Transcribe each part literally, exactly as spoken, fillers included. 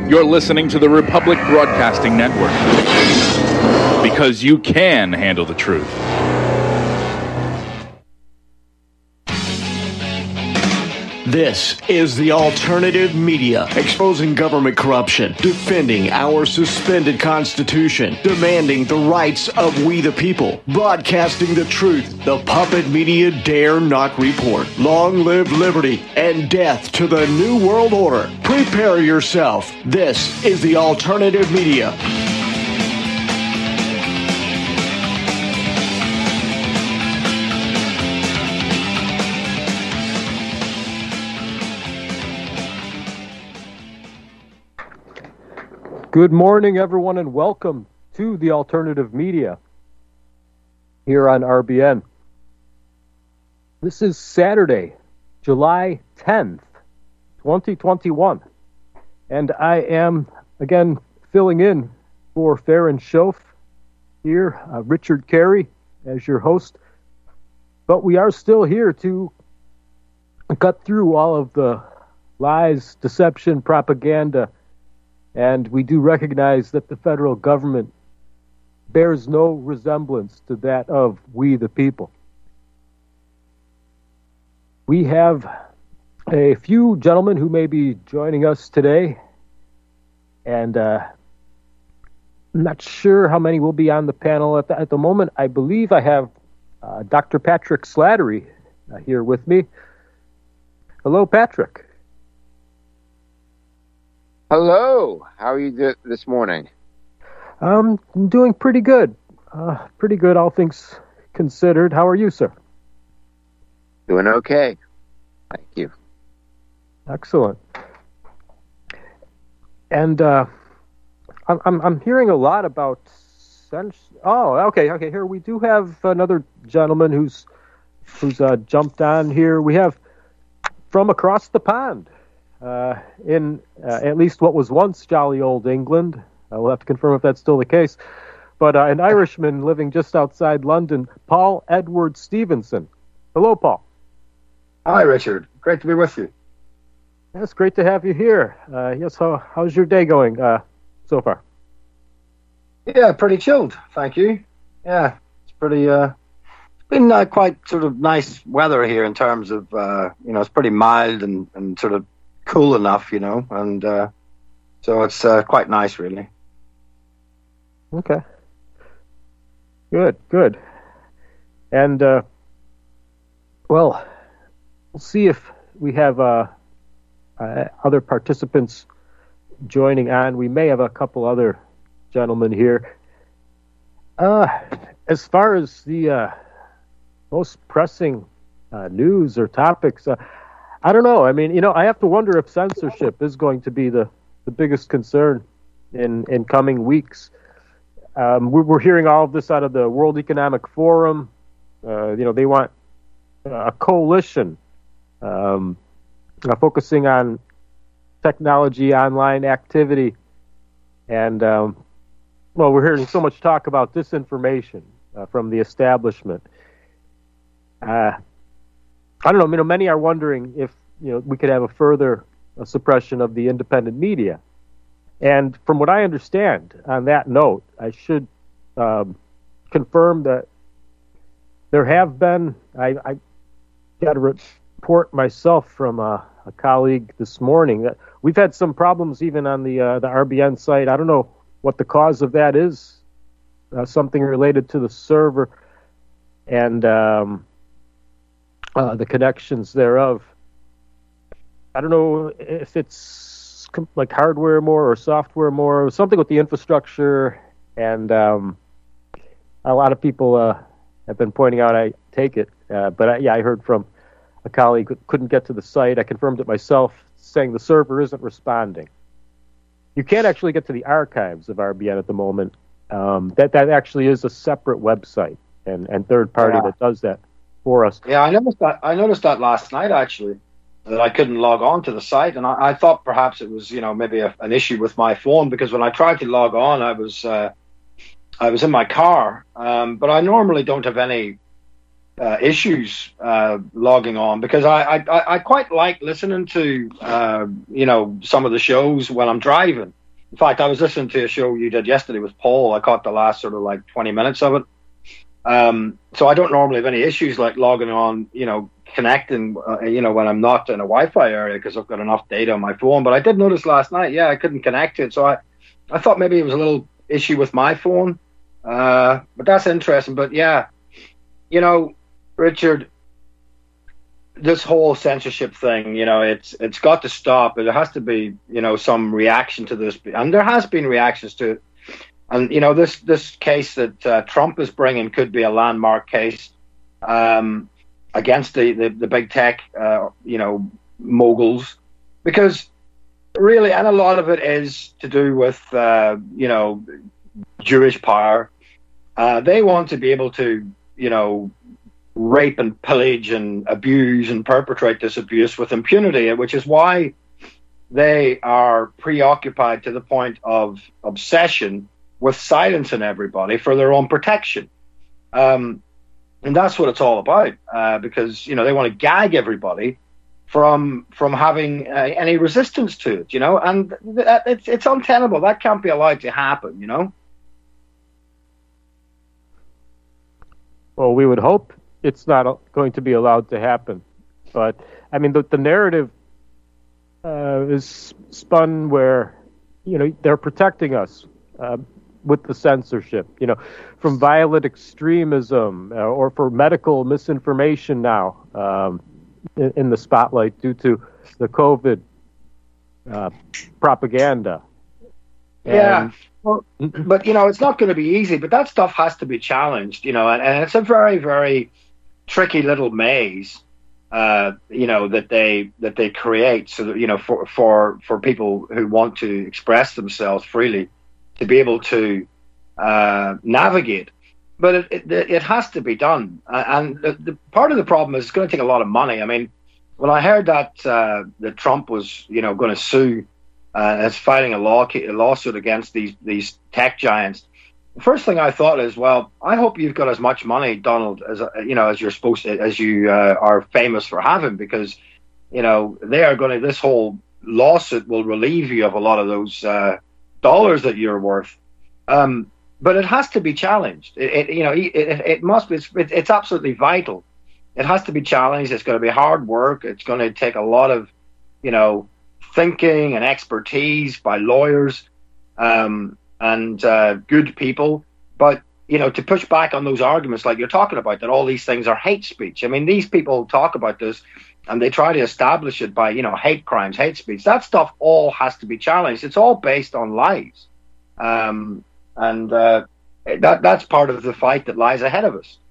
You're listening to the Republic Broadcasting Network, because you can handle the truth. This is the Alternative Media, exposing government corruption, defending our suspended Constitution, demanding the rights of we the people, broadcasting the truth the puppet media dare not report. Long live liberty and death to the New World Order. Prepare yourself. This is the Alternative Media. Good morning, everyone, and welcome to the Alternative Media here on R B N. This is Saturday, July tenth, twenty twenty-one, and I am, again, filling in for Farron Schoaf here, uh, Richard Carey as your host, but we are still here to cut through all of the lies, deception, propaganda. And we do recognize that the federal government bears no resemblance to that of we the people. We have a few gentlemen who may be joining us today, and uh, I'm not sure how many will be on the panel at the, at the moment. I believe I have uh, Doctor Patrick Slattery uh, here with me. Hello, Patrick. Hello. How are you do- this morning? Um, I'm doing pretty good. Uh, pretty good, all things considered. How are you, sir? Doing okay. Thank you. Excellent. And uh, I'm, I'm I'm hearing a lot about. Sens- oh, okay, okay. Here we do have another gentleman who's who's uh, jumped on here. We have from across the pond. Uh, in uh, at least what was once jolly old England. Uh, we'll have to confirm if that's still the case. But uh, an Irishman living just outside London, Paul Edward Stevenson. Hello, Paul. Hi, Richard. Great to be with you. Yes, great to have you here. Uh, yes, how, how's your day going uh, so far? Yeah, pretty chilled, thank you. Yeah, it's pretty. Uh, it's been uh, quite sort of nice weather here in terms of uh, you know, it's pretty mild and, and sort of cool enough, you know, and uh, so it's uh, quite nice, really. Okay. Good, good. And, uh, well, we'll see if we have uh, uh, other participants joining on. We may have a couple other gentlemen here. Uh, as far as the uh, most pressing uh, news or topics, uh, I don't know. I mean, you know, I have to wonder if censorship is going to be the, the biggest concern in, in coming weeks. Um, we're, we're hearing all of this out of the World Economic Forum. Uh, you know, they want a coalition um, uh, focusing on technology, online activity. And, um, well, we're hearing so much talk about disinformation uh, from the establishment. Uh I don't know. You know, many are wondering if you know we could have a further uh, suppression of the independent media. And from what I understand, on that note, I should um, confirm that there have been. I, I got a report myself from a, a colleague this morning that we've had some problems even on the uh, the R B N site. I don't know what the cause of that is. Uh, something related to the server and. Um, Uh, the connections thereof. I don't know if it's com- like hardware more or software more, something with the infrastructure. And um, a lot of people uh, have been pointing out, I take it. Uh, but I, yeah, I heard from a colleague who couldn't get to the site. I confirmed it myself, saying the server isn't responding. You can't actually get to the archives of R B N at the moment. Um, that, that actually is a separate website and, and third party Yeah. that does that for us. Yeah, I noticed that. I noticed that last night, actually, that I couldn't log on to the site, and I, I thought perhaps it was, you know, maybe a, an issue with my phone, because when I tried to log on, I was uh, I was in my car, um, but I normally don't have any uh, issues uh, logging on, because I, I, I quite like listening to, uh, you know, some of the shows when I'm driving. In fact, I was listening to a show you did yesterday with Paul. I caught the last sort of like twenty minutes of it. Um, so I don't normally have any issues like logging on, you know, connecting, uh, you know, when I'm not in a Wi-Fi area because I've got enough data on my phone. But I did notice last night, yeah, I couldn't connect to it. So I, I thought maybe it was a little issue with my phone. Uh, but that's interesting. But yeah, you know, Richard, this whole censorship thing, you know, it's it's got to stop. There has to be, you know, some reaction to this. And there has been reactions to it. And, you know, this, this case that uh, Trump is bringing could be a landmark case um, against the, the, the big tech, uh, you know, moguls. Because really, and a lot of it is to do with, uh, you know, Jewish power. Uh, they want to be able to, you know, rape and pillage and abuse and perpetrate this abuse with impunity, which is why they are preoccupied to the point of obsession with silencing everybody for their own protection. Um, and that's what it's all about, uh, because, you know, they want to gag everybody from from having uh, any resistance to it, you know, and th- it's, it's untenable. That can't be allowed to happen, you know. Well, we would hope it's not going to be allowed to happen. But, I mean, the, the narrative uh, is spun where, you know, they're protecting us. Uh, with the censorship, you know, from violent extremism uh, or for medical misinformation now um, in, in the spotlight due to the COVID uh, propaganda. And, yeah, well, but, you know, it's not going to be easy, but that stuff has to be challenged, you know, and, and it's a very, very tricky little maze, uh, you know, that they that they create so that, you know, for, for, for people who want to express themselves freely, to be able to uh, navigate. But it, it it has to be done. Uh, and the, the part of the problem is it's going to take a lot of money. I mean, when I heard that uh, that Trump was, you know, going to sue, uh, is filing a, law, a lawsuit against these, these tech giants, the first thing I thought is, well, I hope you've got as much money, Donald, as, you know, as you're supposed to, as you uh, are famous for having, because, you know, they are going to, this whole lawsuit will relieve you of a lot of those uh, dollars that you're worth, um, but it has to be challenged. It, it you know, it, it must be. It's, it's absolutely vital. It has to be challenged. It's going to be hard work. It's going to take a lot of, you know, thinking and expertise by lawyers um, and uh, good people. But you know, to push back on those arguments, like you're talking about, that all these things are hate speech. I mean, these people talk about this, and they try to establish it by, you know, hate crimes, hate speech. That stuff all has to be challenged. It's all based on lies. Um, and uh, that that's part of the fight that lies ahead of us.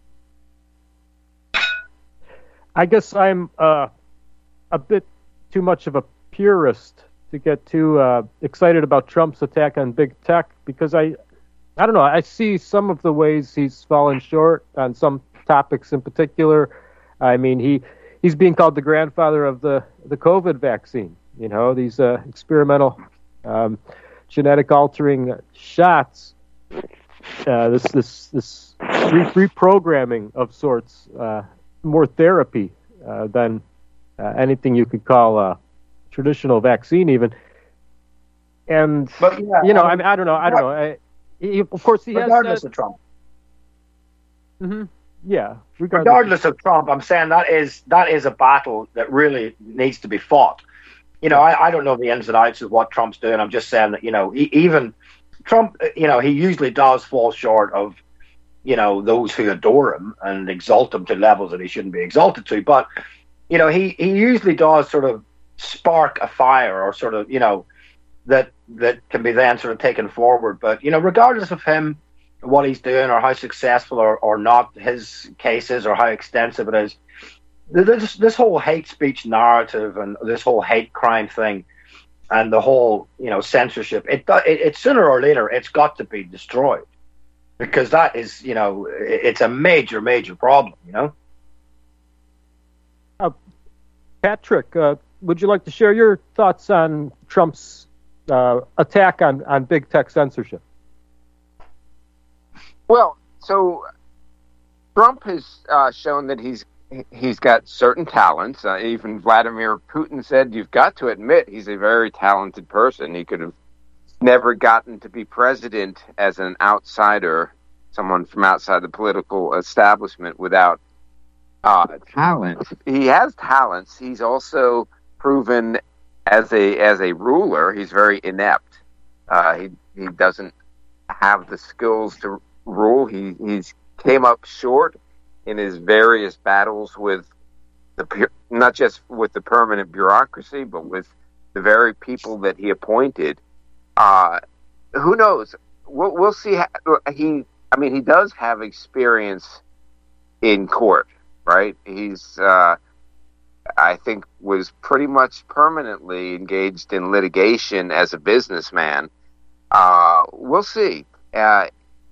I guess I'm uh, a bit too much of a purist to get too uh, excited about Trump's attack on big tech, because I, I don't know, I see some of the ways he's fallen short on some topics in particular. I mean, he... He's being called the grandfather of the, the COVID vaccine. You know, these uh, experimental um, genetic altering shots, uh, this this this re- reprogramming of sorts, uh, more therapy uh, than uh, anything you could call a traditional vaccine, even. And but, yeah, you know, I, mean, I mean, I don't know, I don't know. I, he, of course, he regardless has. Regardless of Trump. Mm-hmm. Yeah. Regardless. regardless of Trump, I'm saying that is that is a battle that really needs to be fought. You know, I, I don't know the ins and outs of what Trump's doing. I'm just saying that, you know, he, even Trump, you know, he usually does fall short of, you know, those who adore him and exalt him to levels that he shouldn't be exalted to. But, you know, he, he usually does sort of spark a fire, or sort of, you know, that that can be then sort of taken forward. But, you know, regardless of him, what he's doing, or how successful or, or not his case is, or how extensive it is, this, this whole hate speech narrative and this whole hate crime thing and the whole, you know, censorship, it, it, it sooner or later, it's got to be destroyed, because that is, you know, it's a major, major problem, you know. Uh, Patrick, uh, would you like to share your thoughts on Trump's uh, attack on, on big tech censorship? Well, so Trump has uh, shown that he's he's got certain talents. Uh, even Vladimir Putin said, "You've got to admit he's a very talented person. He could have never gotten to be president as an outsider, someone from outside the political establishment, without uh, talent. He has talents. He's also proven as a as a ruler, he's very inept. Uh, he he doesn't have the skills to rule. He he's came up short in his various battles with the not just with the permanent bureaucracy, but with the very people that he appointed. Uh, who knows? We'll, we'll see. How, he, I mean, he does have experience in court, right? He's, uh, I think, was pretty much permanently engaged in litigation as a businessman. Uh, we'll see. Uh,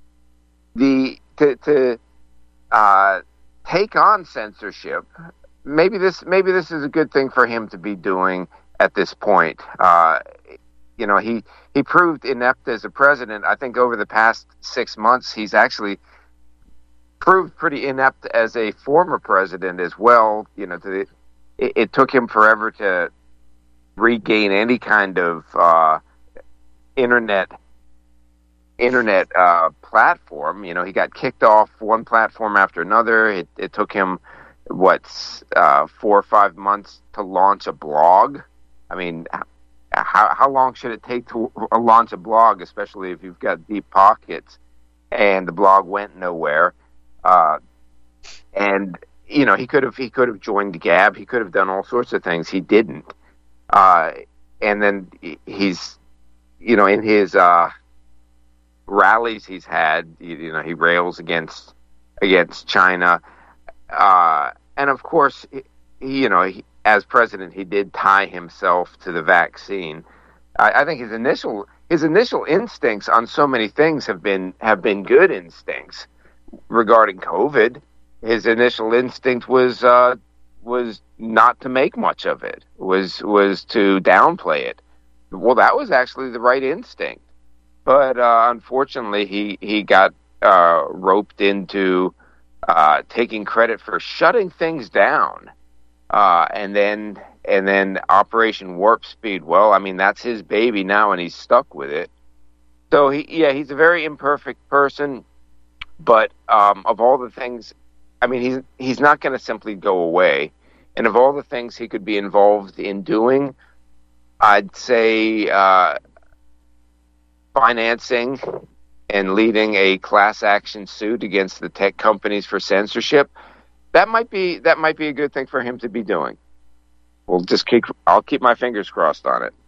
the to, to uh, take on censorship. Maybe this maybe this is a good thing for him to be doing at this point. Uh, you know, he, he proved inept as a president. I think over the past six months, he's actually proved pretty inept as a former president as well. You know, to, it, it took him forever to regain any kind of uh, internet internet uh, platform. You know, he got kicked off one platform after another. It, it took him, what, uh, four or five months to launch a blog. I mean, how how long should it take to launch a blog, especially if you've got deep pockets? And the blog went nowhere. Uh, and you know, he could have he could have joined Gab. He could have done all sorts of things. He didn't. Uh, and then he's, you know, in his uh, rallies he's had, you, you know, he rails against against China. Uh, and of course, he, you know, he, as president, he did tie himself to the vaccine. I, I think his initial his initial instincts on so many things have been have been good instincts. Regarding COVID, his initial instinct was uh, was not to make much of it. Was was to downplay it. Well, that was actually the right instinct, but uh, unfortunately, he he got uh, roped into uh, taking credit for shutting things down. Uh, and then, and then Operation Warp Speed. Well, I mean, that's his baby now, and he's stuck with it. So he, yeah, he's a very imperfect person. But um, of all the things, I mean, he's he's not going to simply go away. And of all the things he could be involved in doing, I'd say uh, financing and leading a class action suit against the tech companies for censorship. That might be that might be a good thing for him to be doing. We'll just keep. I'll keep my fingers crossed on it.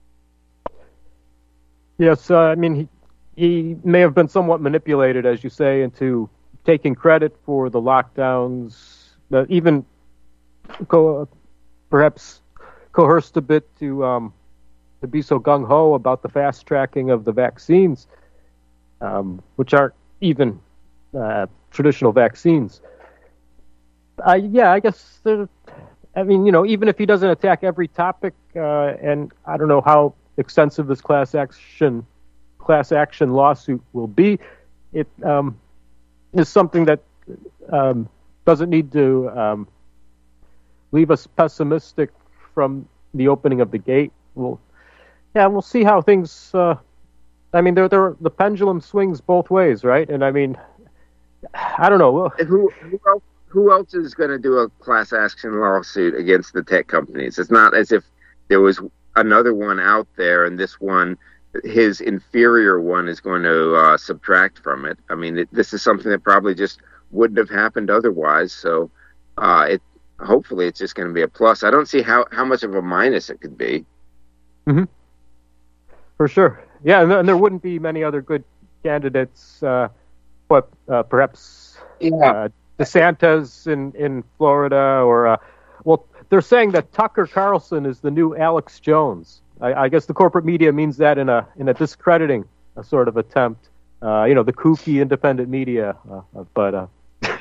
Yes, uh, I mean he he may have been somewhat manipulated, as you say, into taking credit for the lockdowns, uh, even co- perhaps coerced a bit to um, to be so gung ho about the fast tracking of the vaccines, um, which aren't even uh, traditional vaccines. Uh, yeah, I guess, there, I mean, you know, even if he doesn't attack every topic, uh, and I don't know how extensive this class action class action lawsuit will be, it um, is something that um, doesn't need to um, leave us pessimistic from the opening of the gate. We'll, yeah, we'll see how things, uh, I mean, they're, they're, the pendulum swings both ways, right? And I mean, I don't know. Who, who else? Who else is going to do a class action lawsuit against the tech companies? It's not as if there was another one out there and this one, his inferior one, is going to uh, subtract from it. I mean, it, this is something that probably just wouldn't have happened otherwise. So uh, it hopefully it's just going to be a plus. I don't see how, how much of a minus it could be. Mm-hmm. For sure. Yeah, and, and there wouldn't be many other good candidates, uh, but uh, perhaps... Yeah. Uh, DeSantis in, in Florida, or uh, well, they're saying that Tucker Carlson is the new Alex Jones. I, I guess the corporate media means that in a in a discrediting a sort of attempt. Uh, you know, the kooky independent media. Uh, but uh...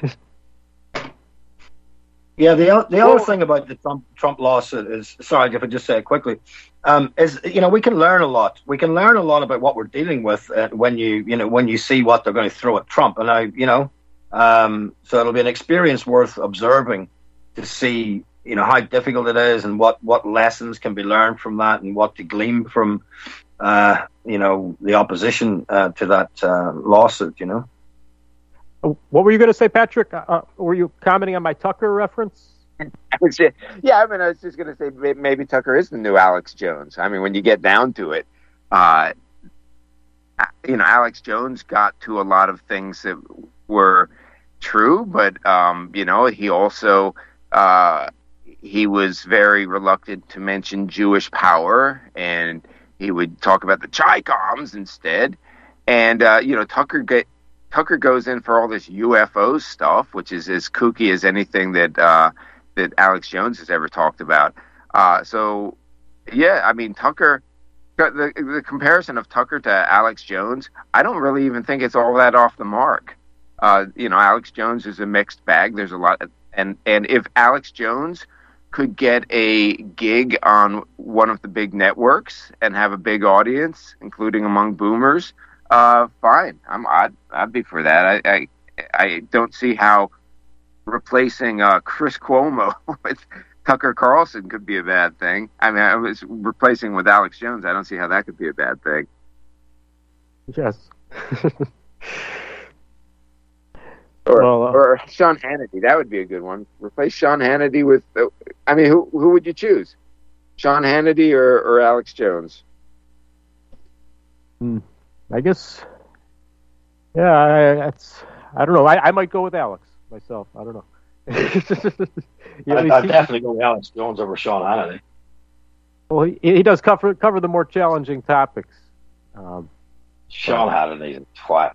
yeah, the the other thing about the Trump Trump lawsuit is, sorry if I just say it quickly, um, is you know we can learn a lot. We can learn a lot about what we're dealing with uh, when you you know when you see what they're going to throw at Trump, and I you know. Um, so it'll be an experience worth observing to see, you know, how difficult it is and what, what lessons can be learned from that and what to glean from, uh, you know, the opposition uh, to that uh, lawsuit, you know. What were you going to say, Patrick? Uh, were you commenting on my Tucker reference? Yeah, I mean, I was just going to say maybe Tucker is the new Alex Jones. I mean, when you get down to it, uh, you know, Alex Jones got to a lot of things that were true, but, um, you know, he also, uh, he was very reluctant to mention Jewish power, and he would talk about the Chi-Coms instead. And, uh, you know, Tucker get, Tucker goes in for all this U F O stuff, which is as kooky as anything that uh, that Alex Jones has ever talked about. Uh, so, yeah, I mean, Tucker, the, the comparison of Tucker to Alex Jones, I don't really even think it's all that off the mark. Uh, you know, Alex Jones is a mixed bag. There's a lot, of, and and if Alex Jones could get a gig on one of the big networks and have a big audience, including among boomers, Uh, fine. I'm. I'd, I'd be for that. I, I, I don't see how replacing uh, Chris Cuomo with Tucker Carlson could be a bad thing. I mean, I was replacing with Alex Jones. I don't see how that could be a bad thing. Yes. or, well, uh, or Sean Hannity. That would be a good one. Replace Sean Hannity with. Uh, I mean, who who would you choose? Sean Hannity or, or Alex Jones? Hmm. I guess, yeah, I, that's, I don't know. I, I might go with Alex myself. I don't know. yeah, I'd, I'd definitely go with Alex Jones over Sean Hannity. Well, he, he does cover cover the more challenging topics. Um, Sean Hannity's a twat.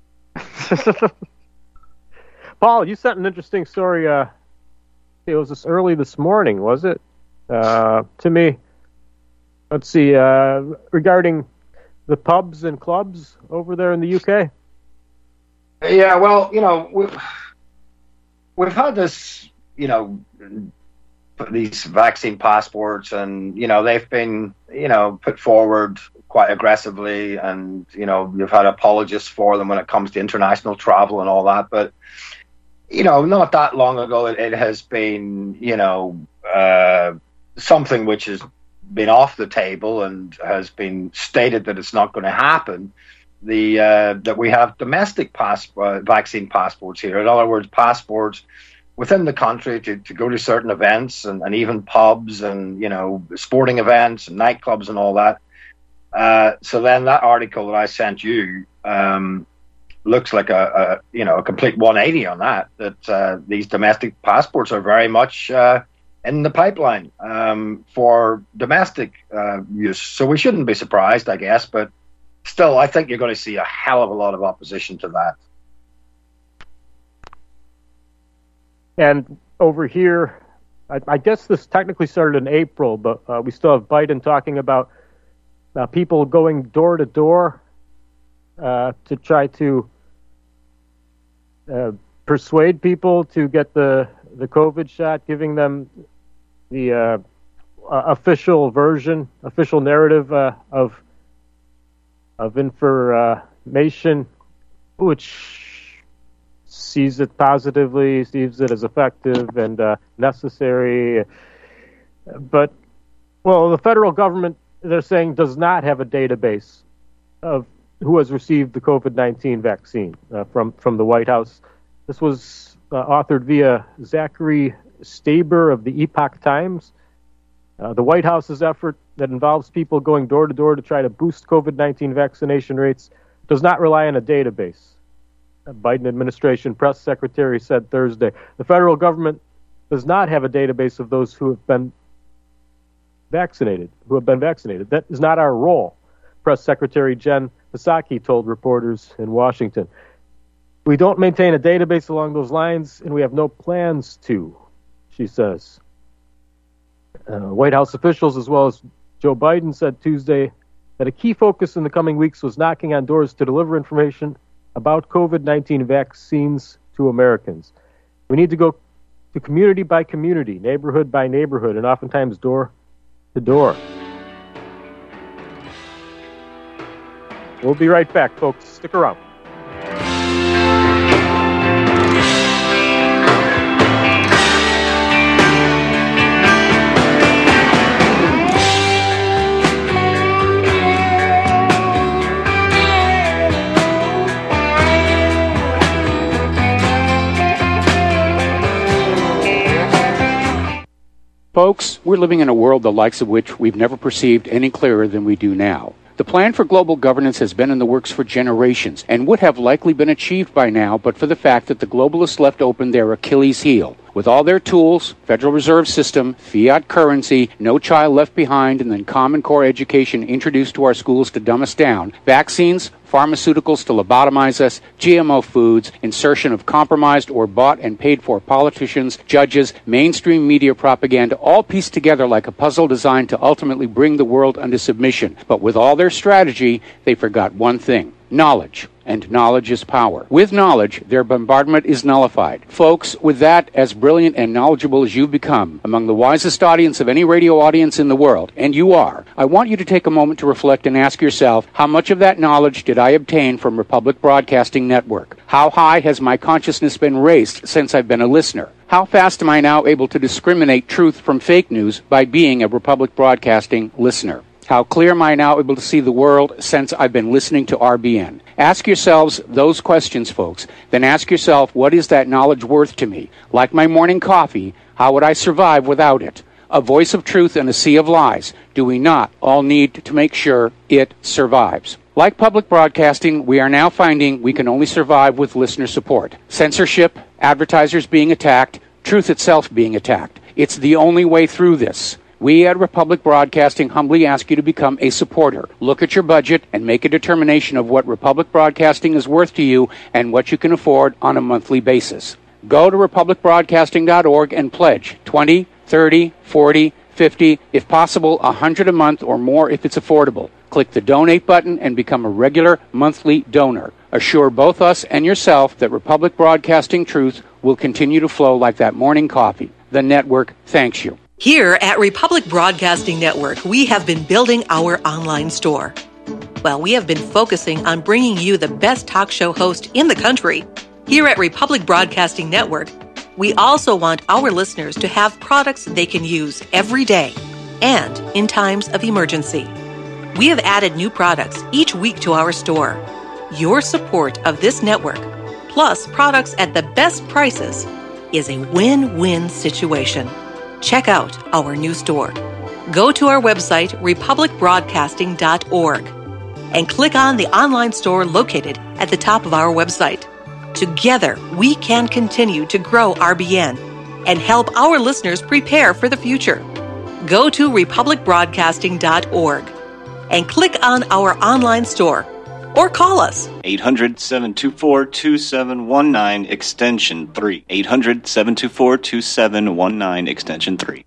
Paul, you sent an interesting story. Uh, it was this early this morning, was it? Uh, to me. Let's see. Uh, regarding the pubs and clubs over there in the U K? Yeah, well, you know, we've, we've had this, you know, these vaccine passports, and, you know, they've been, you know, put forward quite aggressively, and, you know, you've had apologists for them when it comes to international travel and all that. But, you know, not that long ago, it, it has been, you know, uh, something which is been off the table and has been stated that it's not going to happen. The uh, that we have domestic pass uh, vaccine passports here. In other words, passports within the country to, to go to certain events and, and even pubs and, you know, sporting events and nightclubs and all that. Uh, so then that article that I sent you um, looks like a, a you know a complete one eighty on that. That uh, these domestic passports are very much Uh, in the pipeline um, for domestic uh, use. So we shouldn't be surprised, I guess, but still, I think you're going to see a hell of a lot of opposition to that. And over here, I, I guess this technically started in April, but uh, we still have Biden talking about uh, people going door to door uh, to try to uh, persuade people to get the, the COVID shot, giving them the uh, uh, official version, official narrative uh, of of information, which sees it positively, sees it as effective and uh, necessary. But, well, the federal government, they're saying, does not have a database of who has received the COVID nineteen vaccine uh, from, from the White House. This was uh, authored via Zachary Staber of the Epoch Times. Uh, the White House's effort that involves people going door to door to try to boost COVID nineteen vaccination rates does not rely on a database. A Biden administration press secretary said Thursday. The federal government does not have a database of those who have been vaccinated, who have been vaccinated. That is not our role, Press Secretary Jen Psaki told reporters in Washington. We don't maintain a database along those lines, and we have no plans to, she says. Uh, White House officials, as well as Joe Biden, said Tuesday that a key focus in the coming weeks was knocking on doors to deliver information about COVID nineteen vaccines to Americans. We need to go to community by community, neighborhood by neighborhood, and oftentimes door to door. We'll be right back, folks. Stick around. Folks, we're living in a world the likes of which we've never perceived any clearer than we do now. The plan for global governance has been in the works for generations and would have likely been achieved by now but for the fact that the globalists left open their Achilles heel. With all their tools, Federal Reserve System, fiat currency, no child left behind, and then Common Core education introduced to our schools to dumb us down, vaccines, pharmaceuticals to lobotomize us, G M O foods, insertion of compromised or bought and paid for politicians, judges, mainstream media propaganda, all pieced together like a puzzle designed to ultimately bring the world under submission. But with all their strategy, they forgot one thing: knowledge. And knowledge is power. With knowledge, their bombardment is nullified. Folks, with that, as brilliant and knowledgeable as you've become, among the wisest audience of any radio audience in the world, and you are, I want you to take a moment to reflect and ask yourself, how much of that knowledge did I obtain from Republic Broadcasting Network? How high has my consciousness been raised since I've been a listener? How fast am I now able to discriminate truth from fake news by being a Republic Broadcasting listener? How clear am I now able to see the world since I've been listening to R B N? Ask yourselves those questions, folks. Then ask yourself, what is that knowledge worth to me? Like my morning coffee, how would I survive without it? A voice of truth in a sea of lies. Do we not all need to make sure it survives? Like public broadcasting, we are now finding we can only survive with listener support. Censorship, advertisers being attacked, truth itself being attacked. It's the only way through this. We at Republic Broadcasting humbly ask you to become a supporter. Look at your budget and make a determination of what Republic Broadcasting is worth to you and what you can afford on a monthly basis. Go to republic broadcasting dot org and pledge twenty, thirty, forty, fifty, if possible one hundred a month or more if it's affordable. Click the donate button and become a regular monthly donor. Assure both us and yourself that Republic Broadcasting truth will continue to flow like that morning coffee. The network thanks you. Here at Republic Broadcasting Network, we have been building our online store. Well, we have been focusing on bringing you the best talk show host in the country. Here at Republic Broadcasting Network, we also want our listeners to have products they can use every day and in times of emergency. We have added new products each week to our store. Your support of this network, plus products at the best prices, is a win-win situation. Check out our new store. Go to our website, republic broadcasting dot org, and click on the online store located at the top of our website. Together, we can continue to grow R B N and help our listeners prepare for the future. Go to republic broadcasting dot org and click on our online store or call us. eight hundred, seven two four, two seven one nine, extension three. eight hundred, seven two four, two seven one nine, extension three.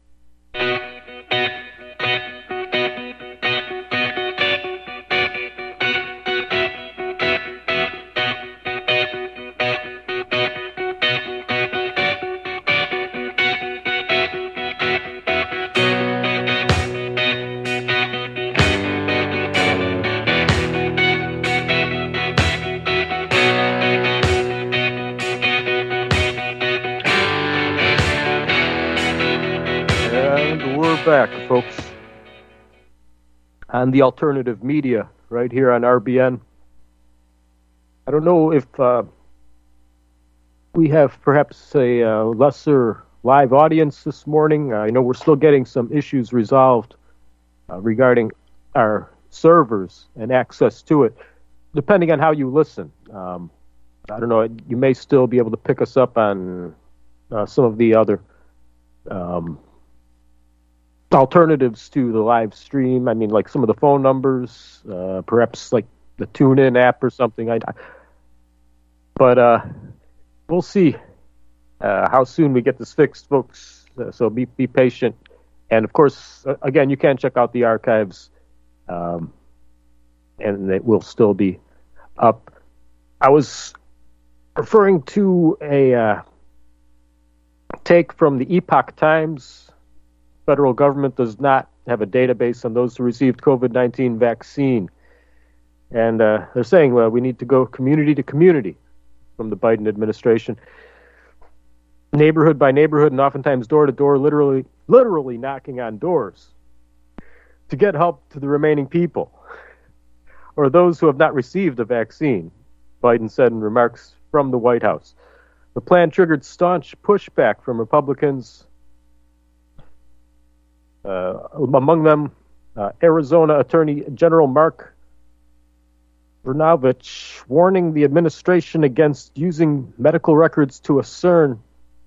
Back, folks, on the alternative media right here on R B N. I don't know if uh, we have perhaps a uh, lesser live audience this morning. I know we're still getting some issues resolved uh, regarding our servers and access to it, depending on how you listen. Um, I don't know, you may still be able to pick us up on uh, some of the other um, alternatives to the live stream. I mean, like some of the phone numbers, uh, perhaps like the TuneIn app or something. I, but uh, we'll see uh, how soon we get this fixed, folks. Uh, so be be patient. And of course, uh, again, you can check out the archives, um, and it will still be up. I was referring to a uh, take from the Epoch Times. Federal government does not have a database on those who received COVID nineteen vaccine. And uh, they're saying, well, we need to go community to community from the Biden administration. Neighborhood by neighborhood and oftentimes door to door, literally, literally knocking on doors to get help to the remaining people or those who have not received a vaccine, Biden said in remarks from the White House. The plan triggered staunch pushback from Republicans Uh, among them, uh, Arizona Attorney General Mark Brnovich warning the administration against using medical records to discern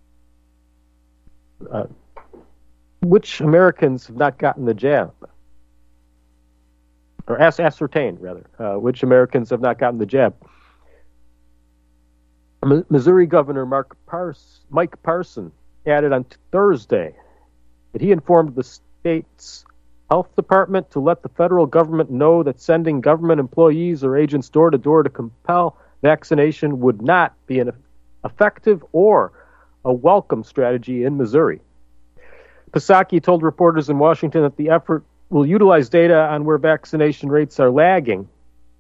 uh, which Americans have not gotten the jab, or as- ascertain, rather, uh, which Americans have not gotten the jab. M- Missouri Governor Mark Pars- Mike Parson added on Thursday that he informed the state's health department to let the federal government know that sending government employees or agents door to door to compel vaccination would not be an effective or a welcome strategy in Missouri. Psaki told reporters in Washington that the effort will utilize data on where vaccination rates are lagging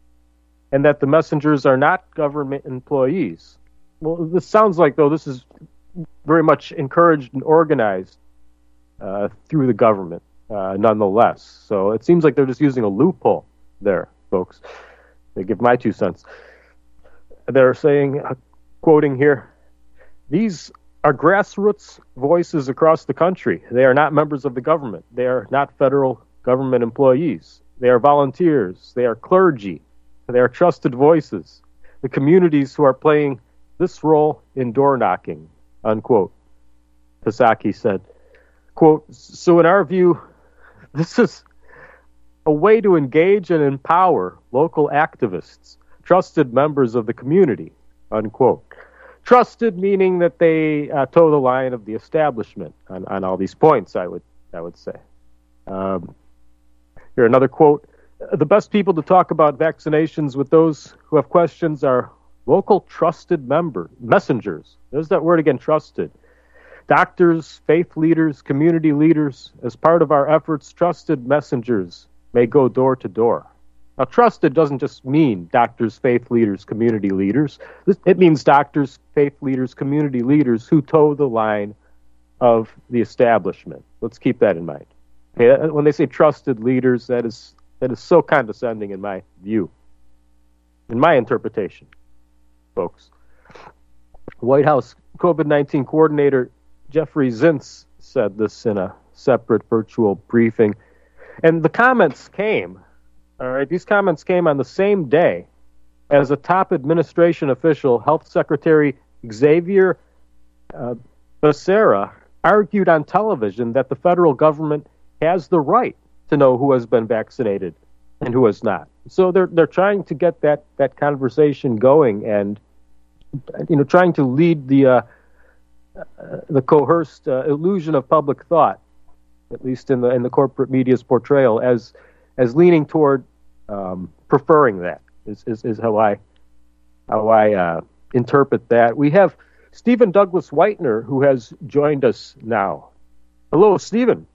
and that the messengers are not government employees. Well, this sounds like, though, this is very much encouraged and organized uh, through the government, uh, nonetheless. So it seems like they're just using a loophole there, folks. They give my two cents. They're saying, uh, quoting here, these are grassroots voices across the country. They are not members of the government. They are not federal government employees. They are volunteers. They are clergy. They are trusted voices. The communities who are playing this role in door knocking, unquote. Psaki said, quote, so in our view, this is a way to engage and empower local activists, trusted members of the community, unquote. Trusted meaning that they uh, toe the line of the establishment on, on all these points, I would I would say. Um, here, another quote. The best people to talk about vaccinations with those who have questions are local trusted members, messengers. There's that word again, trusted. Doctors, faith leaders, community leaders. As part of our efforts, trusted messengers may go door to door. Now, trusted doesn't just mean doctors, faith leaders, community leaders. It means doctors, faith leaders, community leaders who toe the line of the establishment. Let's keep that in mind. Okay, when they say trusted leaders, that is that is so condescending in my view, in my interpretation, folks. White House COVID nineteen coordinator Jeffrey Zients said this in a separate virtual briefing, and the comments came. All right, these comments came on the same day as a top administration official, Health Secretary Xavier uh, Becerra, argued on television that the federal government has the right to know who has been vaccinated and who has not. So they're they're trying to get that, that conversation going, and you know, trying to lead the uh, uh, the coerced uh, illusion of public thought, at least in the in the corporate media's portrayal, as as leaning toward um, preferring that is, is, is how I how I uh, interpret that. We have Stephen Douglas Whitener, who has joined us now. Hello, Stephen.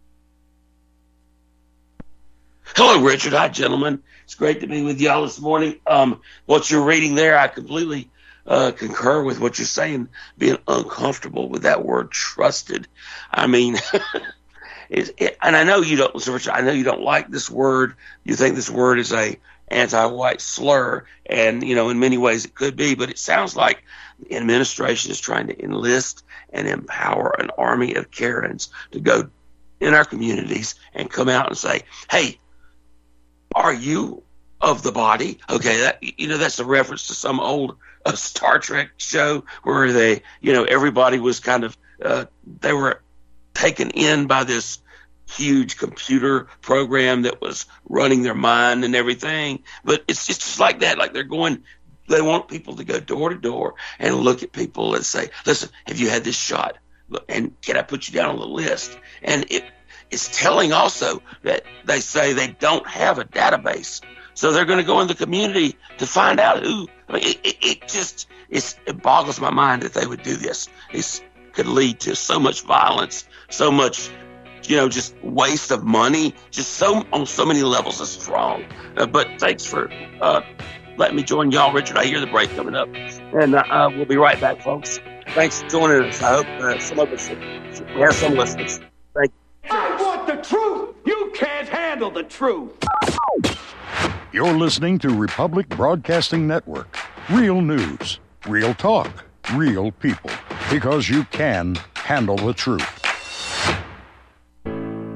Hello, Richard. Hi, gentlemen. It's great to be with y'all this morning. Um, what you're reading there, I completely uh, concur with what you're saying, being uncomfortable with that word trusted. I mean... Is it, and I know you don't, Sir Richard, I know you don't like this word. You think this word is a anti-white slur, and you know, in many ways it could be. But it sounds like the administration is trying to enlist and empower an army of Karens to go in our communities and come out and say, "Hey, are you of the body?" Okay, that you know, that's a reference to some old uh, Star Trek show where they, you know, everybody was kind of uh, they were taken in by this huge computer program that was running their mind and everything. But it's just, just like that. Like they're going, they want people to go door to door and look at people and say, listen, have you had this shot? And can I put you down on the list? And it it's telling also that they say they don't have a database. So they're going to go in the community to find out who. I mean, it, it, it just, it's, it boggles my mind that they would do this. It could lead to so much violence, so much, you know, just waste of money, just so on so many levels it's wrong. Uh, but thanks for uh, letting me join y'all, Richard. I hear the break coming up, and uh, we'll be right back, folks. Thanks for joining us. I hope uh, some of us have some listeners. Thank you. I want the truth. You can't handle the truth. You're listening to Republic Broadcasting Network. Real news, real talk, real people. Because you can handle the truth.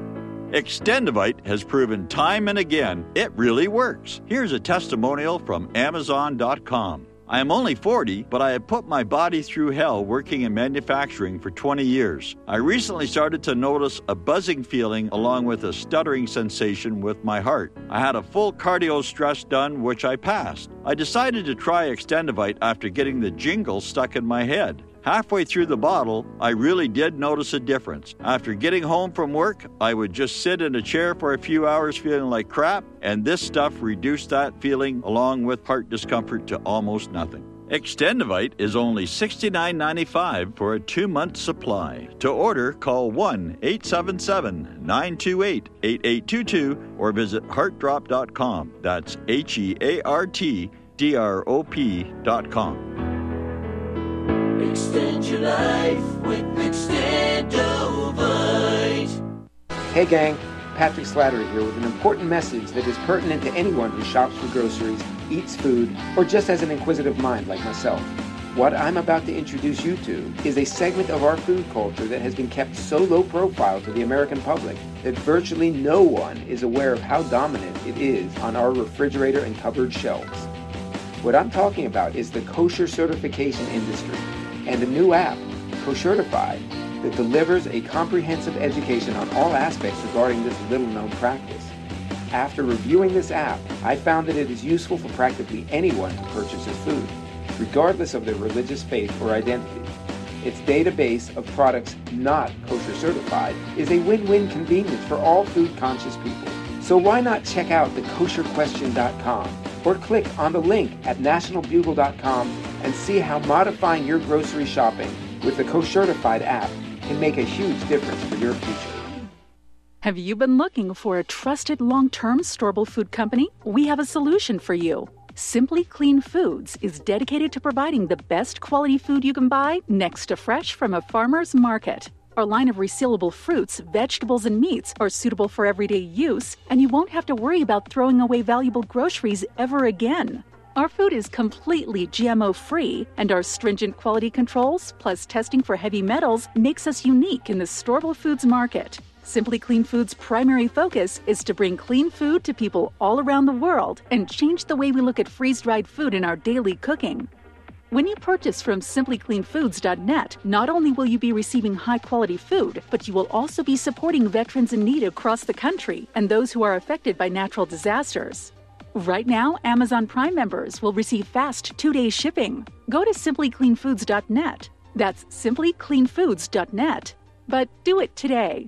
Extendivite has proven time and again it really works. Here's a testimonial from Amazon dot com. I am only forty, but I have put my body through hell working in manufacturing for twenty years. I recently started to notice a buzzing feeling along with a stuttering sensation with my heart. I had a full cardio stress done, which I passed. I decided to try Extendivite after getting the jingle stuck in my head. Halfway through the bottle, I really did notice a difference. After getting home from work, I would just sit in a chair for a few hours feeling like crap, and this stuff reduced that feeling along with heart discomfort to almost nothing. Extendivite is only sixty-nine ninety-five for a two-month supply. To order, call one eight seven seven, nine two eight, eight eight two two or visit heart drop dot com. That's H E A R T D R O P dot com. Extend your life with Extendivite. Hey gang, Patrick Slattery here with an important message that is pertinent to anyone who shops for groceries, eats food, or just has an inquisitive mind like myself. What I'm about to introduce you to is a segment of our food culture that has been kept so low profile to the American public that virtually no one is aware of how dominant it is on our refrigerator and cupboard shelves. What I'm talking about is the kosher certification industry and a new app, Koshertified, that delivers a comprehensive education on all aspects regarding this little-known practice. After reviewing this app, I found that it is useful for practically anyone to purchase his food, regardless of their religious faith or identity. Its database of products not kosher certified is a win-win convenience for all food-conscious people. So why not check out the kosher question dot com or click on the link at national bugle dot com and see how modifying your grocery shopping with the Koshertified app can make a huge difference for your future. Have you been looking for a trusted long-term storable food company? We have a solution for you. Simply Clean Foods is dedicated to providing the best quality food you can buy next to fresh from a farmer's market. Our line of resealable fruits, vegetables, and meats are suitable for everyday use, and you won't have to worry about throwing away valuable groceries ever again. Our food is completely G M O-free, and our stringent quality controls, plus testing for heavy metals, makes us unique in the storable foods market. Simply Clean Foods' primary focus is to bring clean food to people all around the world and change the way we look at freeze-dried food in our daily cooking. When you purchase from simply clean foods dot net, not only will you be receiving high-quality food, but you will also be supporting veterans in need across the country and those who are affected by natural disasters. Right now, Amazon Prime members will receive fast two-day shipping. Go to simply clean foods dot net. That's simply clean foods dot net. But do it today.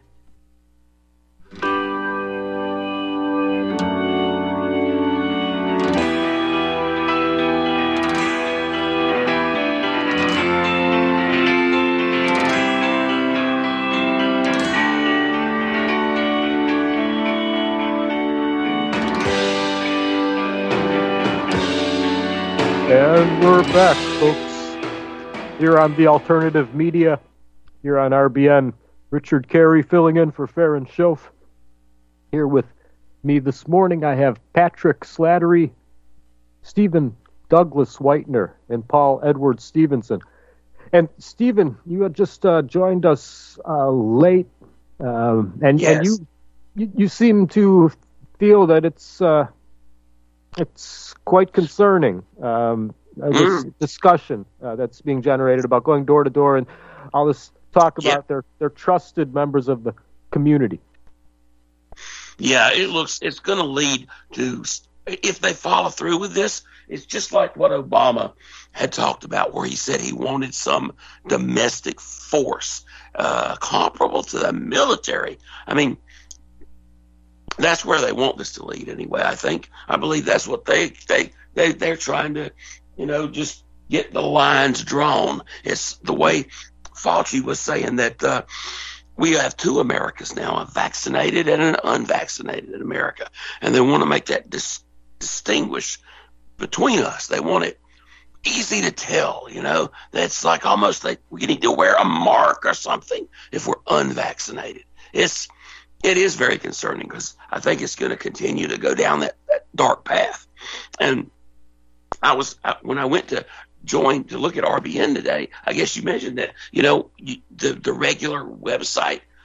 And we're back, folks, here on the Alternative Media, here on R B N. Richard Carey filling in for Farron Schoaf. Here with me this morning, I have Patrick Slattery, Stephen Douglas Whitener, and Paul Edward Stevenson. And Stephen, you had just uh, joined us uh, late, um, and, yes. and you, you you seem to feel that it's uh, it's quite concerning. Um, this mm. discussion uh, that's being generated about going door to door and all this talk about yeah. their their trusted members of the community. Yeah, it looks it's going to lead to, if they follow through with this, it's just like what Obama had talked about, where he said he wanted some domestic force uh, comparable to the military. I mean, that's where they want this to lead anyway. I think I believe that's what they they they they're trying to, you know, just get the lines drawn. It's the way Fauci was saying that uh, we have two Americas now, a vaccinated and an unvaccinated America, and they want to make that dis- distinguish between us. They want it easy to tell, you know. That's like almost like we need to wear a mark or something if we're unvaccinated. It's it is very concerning because I think it's going to continue to go down that, that dark path. And I was I, when I went to join to look at R B N today, I guess you mentioned that, you know, you, the the regular website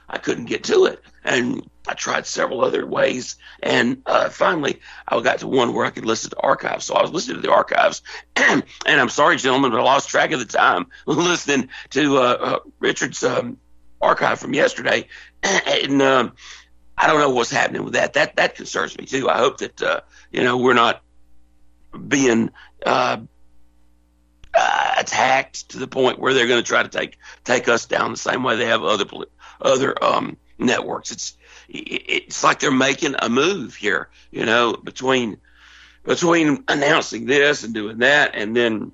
I couldn't get to it. And I tried several other ways. And uh, finally, I got to one where I could listen to archives. So I was listening to the archives. And I'm sorry, gentlemen, but I lost track of the time listening to uh, uh, Richard's um, archive from yesterday. And um, I don't know what's happening with that. That that concerns me, too. I hope that, uh, you know, we're not being uh, uh, attacked to the point where they're going to try to take take us down the same way they have other other um, networks. It's it's like they're making a move here, you know, between between announcing this and doing that, and then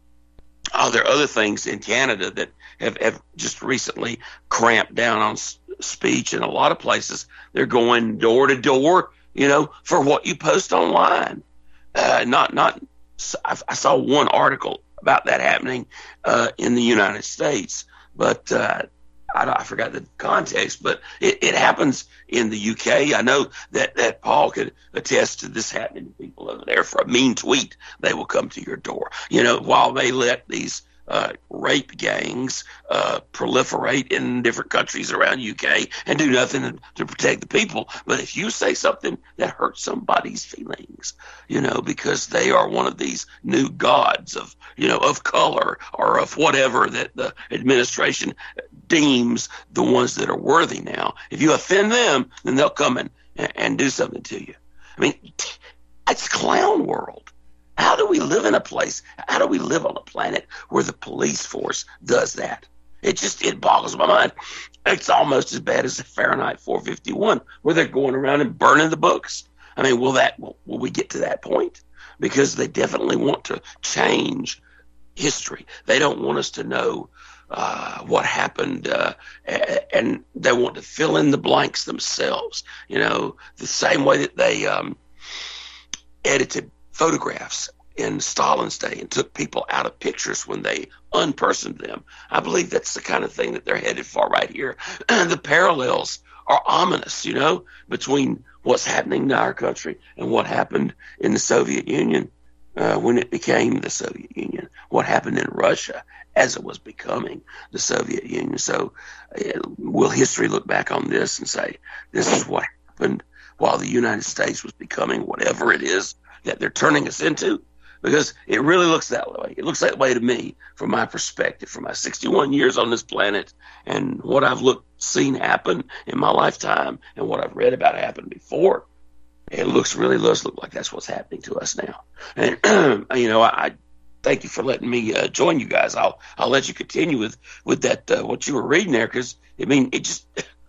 oh, there are other things in Canada that have, have just recently cramped down on s- speech in a lot of places. They're going door to door, you know, for what you post online. Uh, not not. I, I saw one article about that happening uh, in the United States, but uh, I, I forgot the context. But it, it happens in the U K. I know that, that Paul could attest to this happening to people over there. For a mean tweet, they will come to your door. You know, while they let these uh, rape gangs uh, proliferate in different countries around U K and do nothing to protect the people. But if you say something that hurts somebody's feelings, you know, because they are one of these new gods of, you know, of color or of whatever that the administration deems the ones that are worthy now, if you offend them, then they'll come and, and do something to you. I mean, it's clown world. How do we live in a place, how do we live on a planet where the police force does that? It just, it boggles my mind. It's almost as bad as the Fahrenheit four fifty-one, where they're going around and burning the books. I mean, will that, will, will we get to that point? Because they definitely want to change history. They don't want us to know uh, what happened, uh, and they want to fill in the blanks themselves. You know, the same way that they um, edited photographs in Stalin's day and took people out of pictures when they unpersoned them. I believe that's the kind of thing that they're headed for right here. The parallels are ominous, you know, between what's happening to our country and what happened in the Soviet Union uh, when it became the Soviet Union, what happened in Russia as it was becoming the Soviet Union. So uh, will history look back on this and say, this is what happened while the United States was becoming whatever it is that they're turning us into? Because it really looks that way. It looks that way to me from my perspective, from my sixty-one years on this planet and what I've looked, seen happen in my lifetime and what I've read about happen before. It looks really does look like that's what's happening to us now. And, you know, I, I thank you for letting me uh, join you guys. I'll I'll let you continue with, with that, uh, what you were reading there, because, I mean, it just...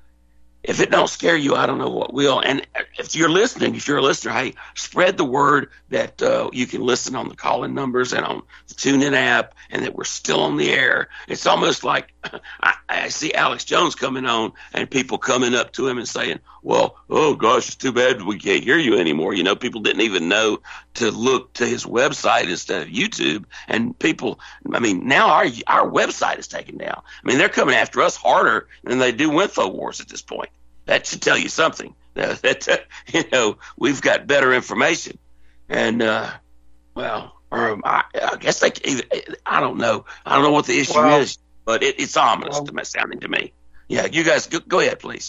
if it don't scare you, I don't know what will. And if you're listening, if you're a listener, hey, spread the word that uh, you can listen on the call-in numbers and on the TuneIn app, and that we're still on the air. It's almost like I, I see Alex Jones coming on and people coming up to him and saying, well, oh, gosh, it's too bad we can't hear you anymore. You know, people didn't even know to look to his website instead of YouTube. And people, I mean, now our our website is taken down. I mean, they're coming after us harder than they do InfoWars at this point. That should tell you something. That, that uh, you know, we've got better information, and uh, well, or I, I guess they. I don't know. I don't know what the issue well, is, but it, it's ominous well, to me, sounding to me. Yeah, you guys go, go ahead, please.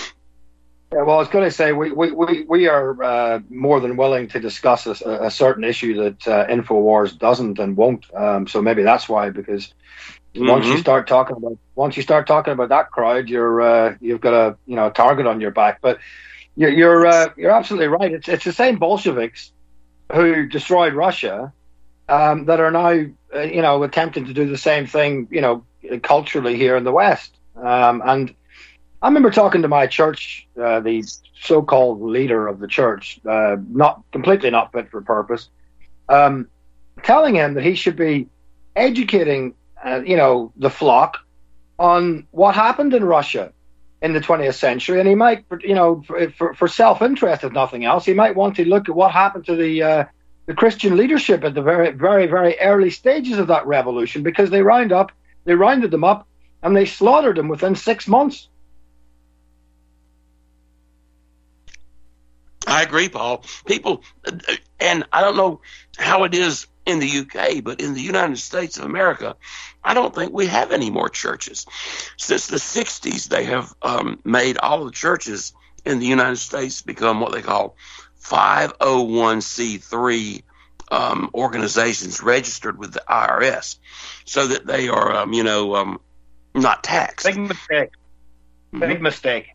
Yeah, well, I was going to say we we we, we are uh, more than willing to discuss a, a certain issue that uh, InfoWars doesn't and won't. Um, so maybe that's why, because. Mm-hmm. Once you start talking about once you start talking about that crowd, you're uh, you've got a you know a target on your back. But you're you're uh, you're absolutely right. It's it's the same Bolsheviks who destroyed Russia um, that are now uh, you know attempting to do the same thing you know culturally here in the West. Um, and I remember talking to my church, uh, the so-called leader of the church, uh, not completely not fit for purpose, um, telling him that he should be educating. Uh, you know, the flock on what happened in Russia in the twentieth century. And he might, you know, for, for, for self-interest, if nothing else, he might want to look at what happened to the uh, the Christian leadership at the very, very, very early stages of that revolution, because they round up, they rounded them up and they slaughtered them within six months. I I agree, Paul. People, and I don't know how it is in the U K, but in the United States of America, I don't think we have any more churches. Since the sixties, they have um, made all the churches in the United States become what they call five oh one c three um, organizations registered with the I R S, so that they are, um, you know, um, not taxed. Big mistake. Mm-hmm. Big mistake.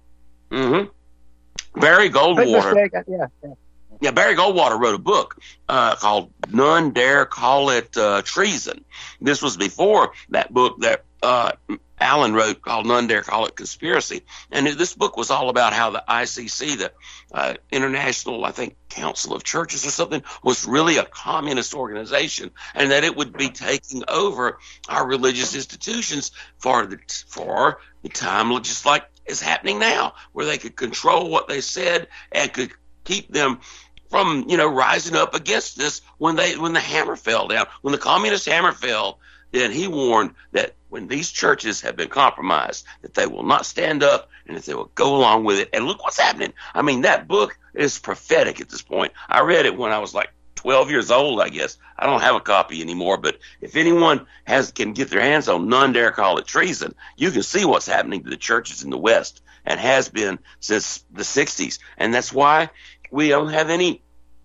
Mm-hmm. Barry Goldwater. Big mistake. Yeah, yeah. Yeah, Barry Goldwater wrote a book uh, called None Dare Call It uh, Treason. This was before that book that uh, Allen wrote called None Dare Call It Conspiracy. And this book was all about how the I C C, the uh, International, I think, Council of Churches or something, was really a communist organization, and that it would be taking over our religious institutions for the, for the time just like is happening now, where they could control what they said and could keep them from, you know, rising up against this when they when the hammer fell down. When the communist hammer fell, then he warned that when these churches have been compromised, that they will not stand up and that they will go along with it. And look what's happening. I mean, that book is prophetic at this point. I read it when I was like twelve years old, I guess. I don't have a copy anymore, but if anyone has can get their hands on None Dare Call It Treason, you can see what's happening to the churches in the West and has been since the sixties. And that's why we don't have any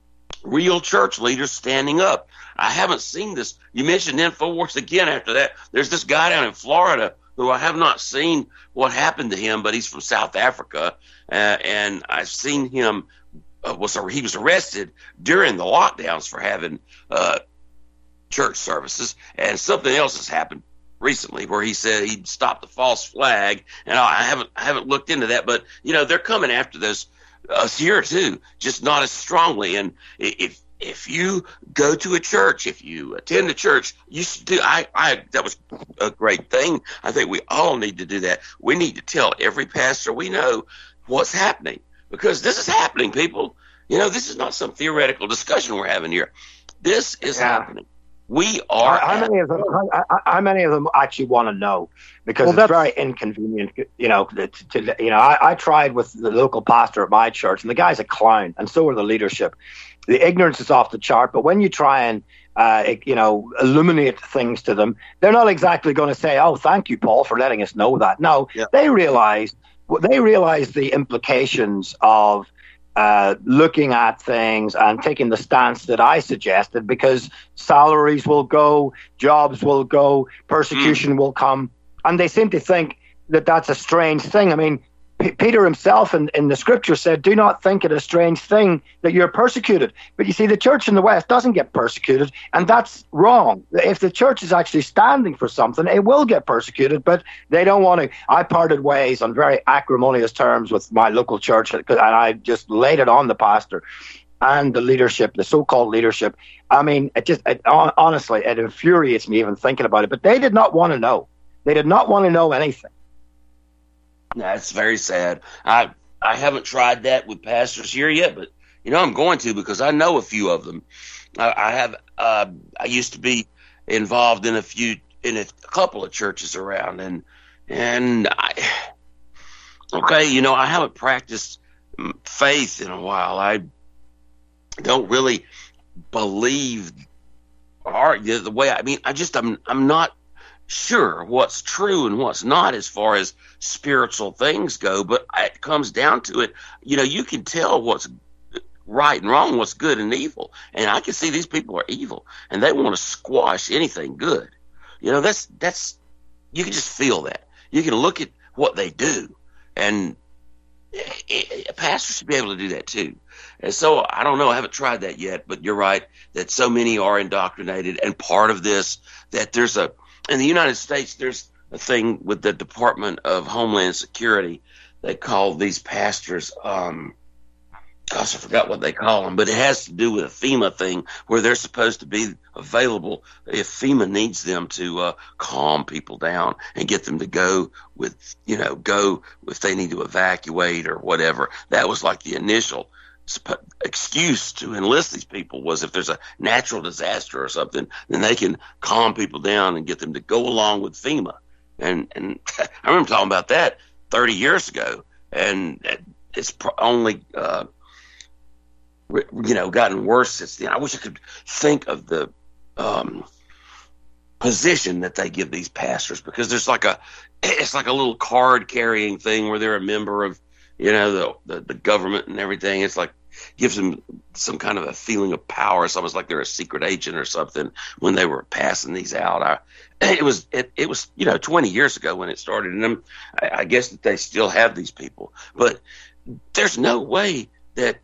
real church leaders standing up. I haven't seen this. You mentioned InfoWars again after that. There's this guy down in Florida who I have not seen what happened to him, but he's from South Africa, uh, and I've seen him, uh, was he was arrested during the lockdowns for having uh, church services, and something else has happened recently where he said he'd stopped the false flag, and I haven't I haven't looked into that, but, you know, they're coming after this us here too, just not as strongly. And if if you go to a church, if you attend a church, you should do. I, I that was a great thing. I think we all need to do that. We need to tell every pastor we know what's happening, because this is happening, people. You know, this is not some theoretical discussion we're having here. This is yeah. happening. We are. How, how many of them? How, how many of them actually want to know? Because well, it's very inconvenient. You know, to, to, you know, I, I tried with the local pastor at my church, and the guy's a clown, and so are the leadership. The ignorance is off the chart, but when you try and uh, you know, illuminate things to them, they're not exactly going to say, "Oh, thank you, Paul, for letting us know that." No, yeah. they realize they realize the implications of Uh, looking at things and taking the stance that I suggested, because salaries will go, jobs will go, persecution mm. will come. And they seem to think that that's a strange thing. I mean, P- Peter himself in, in the scripture said, do not think it a strange thing that you're persecuted. But you see, the church in the West doesn't get persecuted, and that's wrong. If the church is actually standing for something, it will get persecuted, but they don't want to. I parted ways on very acrimonious terms with my local church, and I just laid it on the pastor and the leadership, the so-called leadership. I mean, it just, it, honestly, it infuriates me even thinking about it, but they did not want to know. They did not want to know anything. That's very sad. I I haven't tried that with pastors here yet, but, you know, I'm going to, because I know a few of them. I, I have. Uh, I used to be involved in a few, in a couple of churches around, and and I. Okay, you know, I haven't practiced faith in a while. I don't really believe, or the way I mean, I just I'm I'm not sure what's true and what's not as far as spiritual things go, but it comes down to it. You know, you can tell what's right and wrong, what's good and evil. And I can see these people are evil, and they want to squash anything good. You know, that's, that's, you can just feel that. You can look at what they do, and a pastor should be able to do that too. And so I don't know, I haven't tried that yet, but you're right that so many are indoctrinated, and part of this, that there's a, in the United States, there's a thing with the Department of Homeland Security. They call these pastors, um, gosh, I forgot what they call them, but it has to do with a FEMA thing where they're supposed to be available if FEMA needs them to uh, calm people down and get them to go with, you know, go if they need to evacuate or whatever. That was like the initial excuse to enlist these people, was if there's a natural disaster or something, then they can calm people down and get them to go along with FEMA. And and I remember talking about that thirty years ago, and it's only uh, you know, gotten worse since then. I wish I could think of the um, position that they give these pastors, because there's like a, it's like a little card carrying thing where they're a member of, you know, the, the, the government and everything. It's like, gives them some kind of a feeling of power. It's almost like they're a secret agent or something when they were passing these out. I, it was, it, it was, you know, twenty years ago when it started, and I'm, I, I guess that they still have these people, but there's no way that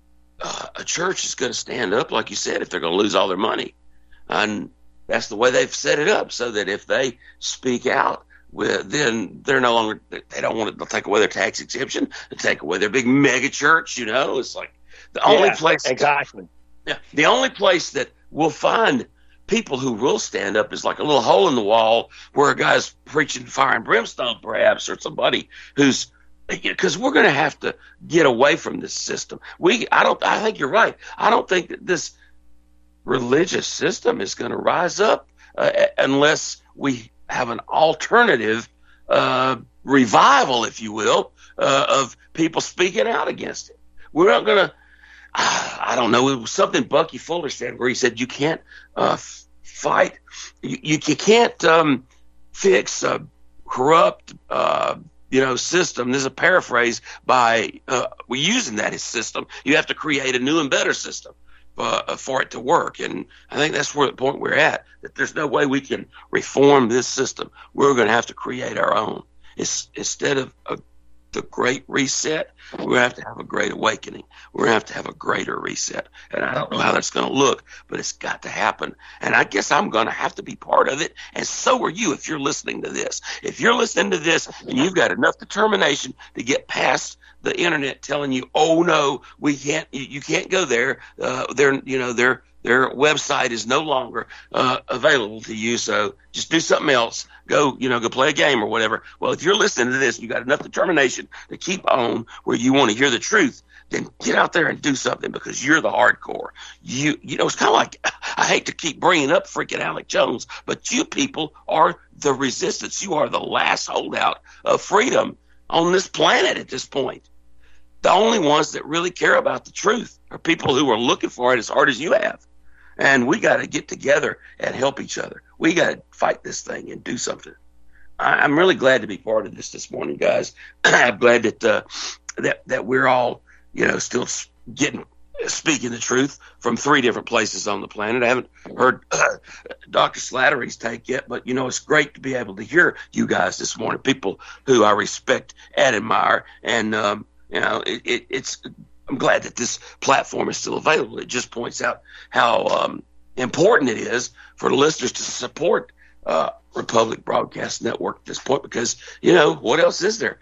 uh, a church is going to stand up, like you said, if they're going to lose all their money. And that's the way they've set it up, so that if they speak out, with, then they're no longer, they don't want to, they'll take away their tax exemption, they'll take away their big mega church, you know. It's like the only yeah, place. Exactly. Yeah. The only place that we'll find people who will stand up is like a little hole in the wall where a guy's preaching fire and brimstone, perhaps, or somebody who's, because we're going to have to get away from this system. We, I don't, I think you're right. I don't think that this religious system is going to rise up uh, unless we have an alternative uh, revival, if you will, uh, of people speaking out against it. We're not going to, uh, I don't know, it was something Bucky Fuller said where he said you can't uh, f- fight, you, you, you can't um, fix a corrupt, uh, you know, system. This is a paraphrase by, uh, we're using that as system. You have to create a new and better system uh, for it to work. And I think that's where the point we're at, that there's no way we can reform this system. We're going to have to create our own. It's, instead of a, the Great Reset, we're going to have to have a Great Awakening. We're going to have to have a greater reset. And I don't know how that's going to look, but it's got to happen. And I guess I'm going to have to be part of it. And so are you if you're listening to this. If you're listening to this and you've got enough determination to get past the internet telling you, oh, no, we can't, you, you can't go there. Uh, they're, you know, their their website is no longer uh, available to you. So just do something else. Go, you know, go play a game or whatever. Well, if you're listening to this, you got enough determination to keep on where you want to hear the truth, then get out there and do something, because you're the hardcore. You, you know, it's kind of like, I hate to keep bringing up freaking Alex Jones, but you people are the resistance. You are the last holdout of freedom on this planet at this point. The only ones that really care about the truth are people who are looking for it as hard as you have. And we got to get together and help each other. We got to fight this thing and do something. I, I'm really glad to be part of this this morning, guys. I'm glad that uh, that that we're all, you know, still getting speaking the truth from three different places on the planet. I haven't heard uh, Doctor Slattery's take yet, but, you know, it's great to be able to hear you guys this morning, people who I respect and admire. And, um, you know, it, it, it's I'm glad that this platform is still available. It just points out how um, important it is for the listeners to support uh, Republic Broadcast Network at this point, because, you know, what else is there?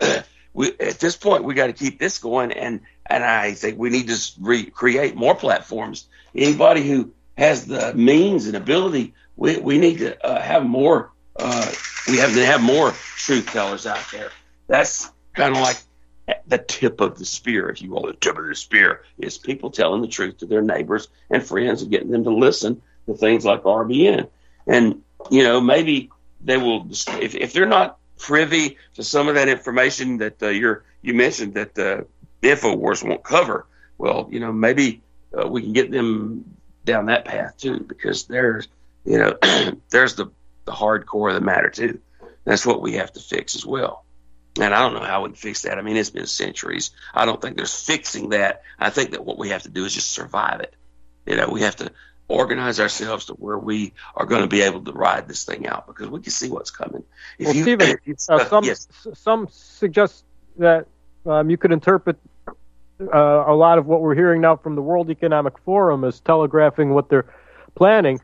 We, at this point, we got to keep this going, and, and I think we need to re- create more platforms. Anybody who has the means and ability, we, we need to uh, have more. Uh, we have to have more truth tellers out there. That's kind of like the tip of the spear, if you will. The tip of the spear is people telling the truth to their neighbors and friends and getting them to listen to things like R B N. And, you know, maybe they will, if, if they're not privy to some of that information that uh, you're, you mentioned that uh, InfoWars won't cover, well, you know, maybe uh, we can get them down that path too, because there's, you know, there's the, the hardcore of the matter too. That's what we have to fix as well. And I don't know how we can fix that. I mean, it's been centuries. I don't think there's fixing that. I think that what we have to do is just survive it. You know, we have to organize ourselves to where we are going to be able to ride this thing out, because we can see what's coming. If well, you, Stephen, uh, some, yes. some suggest that um, you could interpret uh, a lot of what we're hearing now from the World Economic Forum as telegraphing what they're planning,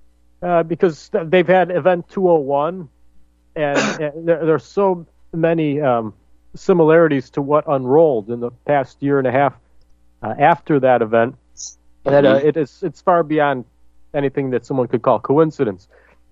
uh, because they've had Event two oh one, and, and there, there are so many um, similarities to what unrolled in the past year and a half uh, after that event, that uh, it is it's far beyond anything that someone could call coincidence.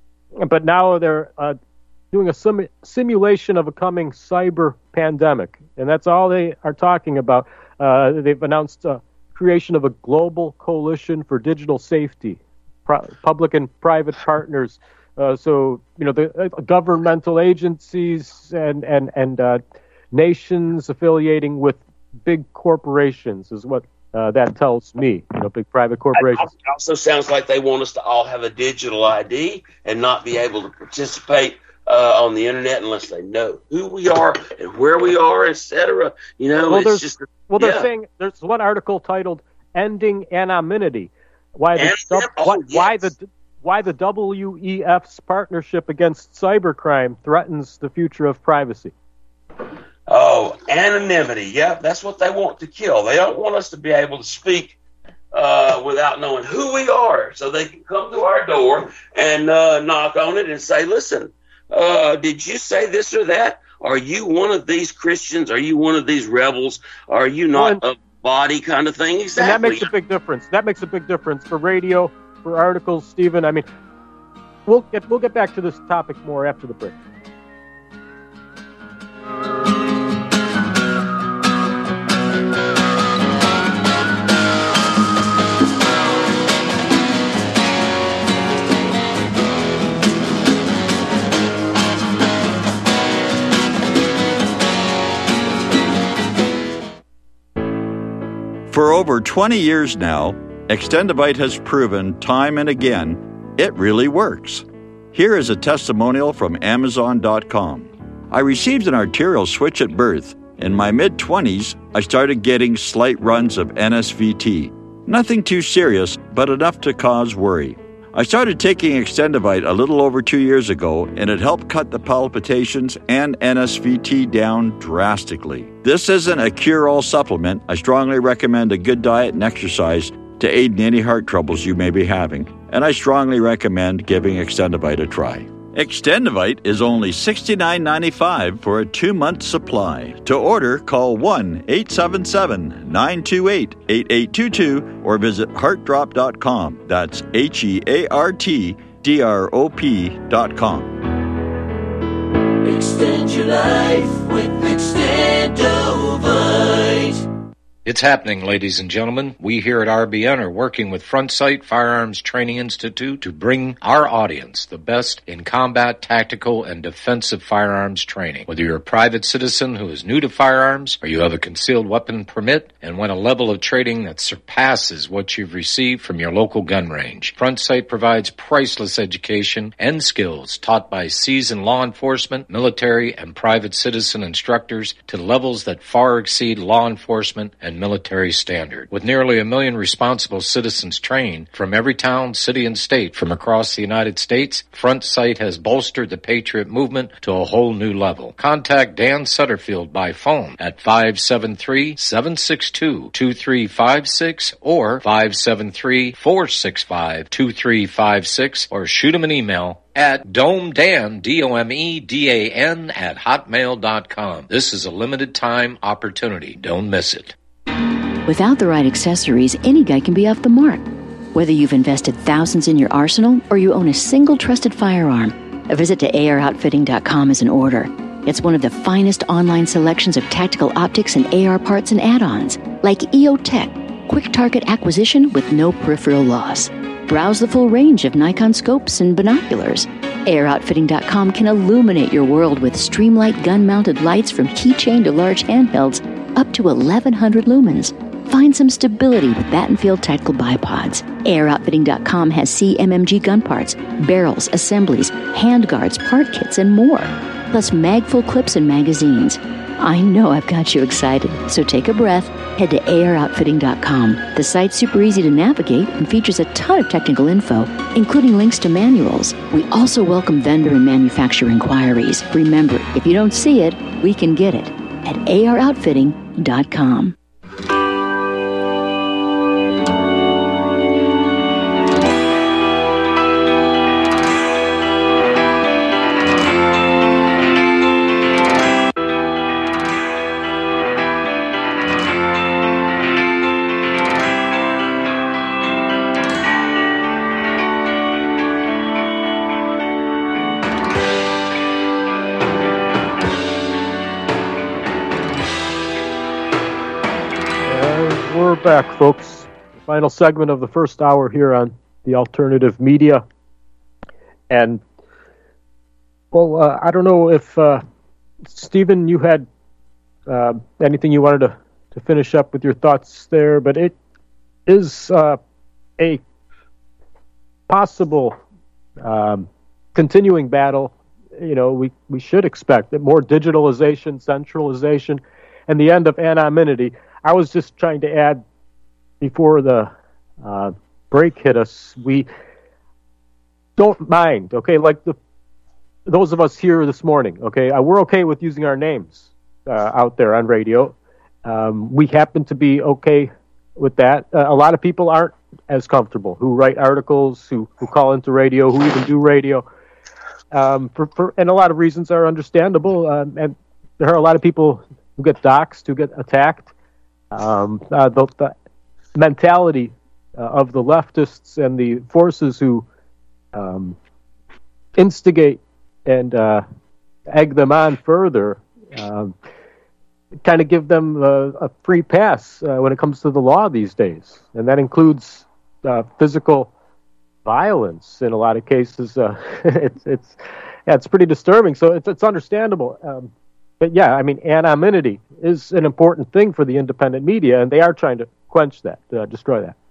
But now they're uh, doing a sim- simulation of a coming cyber pandemic, and that's all they are talking about. Uh, they've announced uh, creation of a global coalition for digital safety, pro- public and private partners. Uh, so, you know, the uh, governmental agencies and and and uh, nations affiliating with big corporations is what Uh, that tells me, you know, big private corporations. It also sounds like they want us to all have a digital I D and not be able to participate uh, on the internet unless they know who we are and where we are, et cetera. You know, well, it's just well, they're yeah. saying there's one article titled "Ending Anonymity." Why the Anon- oh, why, yes. why the why the W E F's partnership against cybercrime threatens the future of privacy. Oh, anonymity. Yeah, that's what they want to kill. They don't want us to be able to speak uh, without knowing who we are. So they can come to our door and uh, knock on it and say, listen, uh, did you say this or that? Are you one of these Christians? Are you one of these rebels? Are you not well, a body kind of thing? Exactly. And that makes a big difference. That makes a big difference for radio, for articles, Stephen. I mean, we'll get, we'll get back to this topic more after the break. For over twenty years now, Extendivite has proven time and again it really works. Here is a testimonial from Amazon dot com. I received an arterial switch at birth. In my mid-twenties, I started getting slight runs of N S V T. Nothing too serious, but enough to cause worry. I started taking Extendivite a little over two years ago, and it helped cut the palpitations and N S V T down drastically. This isn't a cure-all supplement. I strongly recommend a good diet and exercise to aid in any heart troubles you may be having, and I strongly recommend giving Extendivite a try. Extendivite is only sixty-nine ninety-five for a two-month supply. To order, call one eight seven seven, nine two eight, eight eight two two or visit heart drop dot com. That's H E A R T D R O P dot com. Extend your life with Extendovite. It's happening, ladies and gentlemen. We here at R B N are working with Front Sight Firearms Training Institute to bring our audience the best in combat, tactical, and defensive firearms training. Whether you're a private citizen who is new to firearms, or you have a concealed weapon permit and want a level of training that surpasses what you've received from your local gun range, Front Sight provides priceless education and skills taught by seasoned law enforcement, military, and private citizen instructors to levels that far exceed law enforcement and military standard. With nearly a million responsible citizens trained from every town, city, and state from across the United States, Front Sight has bolstered the Patriot movement to a whole new level. Contact Dan Sutterfield by phone at five seven three, seven six two, two three five six or five seven three, four six five, two three five six or shoot him an email at domedan, D O M E D A N, at hotmail dot com. This is a limited time opportunity. Don't miss it. Without the right accessories, any guy can be off the mark. Whether you've invested thousands in your arsenal or you own a single trusted firearm, a visit to A R outfitting dot com is in order. It's one of the finest online selections of tactical optics and A R parts and add-ons, like E O Tech, quick target acquisition with no peripheral loss. Browse the full range of Nikon scopes and binoculars. A R outfitting dot com can illuminate your world with Streamlight gun-mounted lights from keychain to large handhelds up to eleven hundred lumens. Find some stability with Battenfield Tactical Bipods. A R outfitting dot com has C M M G gun parts, barrels, assemblies, handguards, part kits, and more. Plus mag-full clips and magazines. I know I've got you excited, so take a breath. Head to A R outfitting dot com. The site's super easy to navigate and features a ton of technical info, including links to manuals. We also welcome vendor and manufacturer inquiries. Remember, if you don't see it, we can get it at A R outfitting dot com. We're back, folks. Final segment of the first hour here on the alternative media. And, well, uh, I don't know if, uh, Stephen, you had uh, anything you wanted to, to finish up with your thoughts there, but it is uh, a possible um, continuing battle. You know, we, we should expect that more digitalization, centralization, and the end of anonymity. I was just trying to add, before the uh, break hit us, we don't mind, okay, like the those of us here this morning, okay, uh, we're okay with using our names uh, out there on radio. Um, we happen to be okay with that. Uh, a lot of people aren't as comfortable, who write articles, who, who call into radio, who even do radio. Um, for, for, and a lot of reasons are understandable. Um, and there are a lot of people who get doxxed, who get attacked. Um, uh, the, the mentality uh, of the leftists and the forces who um, instigate and uh, egg them on further, um, kind of give them a, a free pass uh, when it comes to the law these days. And that includes uh, physical violence in a lot of cases. Uh, it's it's yeah, it's pretty disturbing. So it's, it's understandable. Um, but yeah, I mean, anonymity is an important thing for the independent media, and they are trying to quench that, uh, destroy that.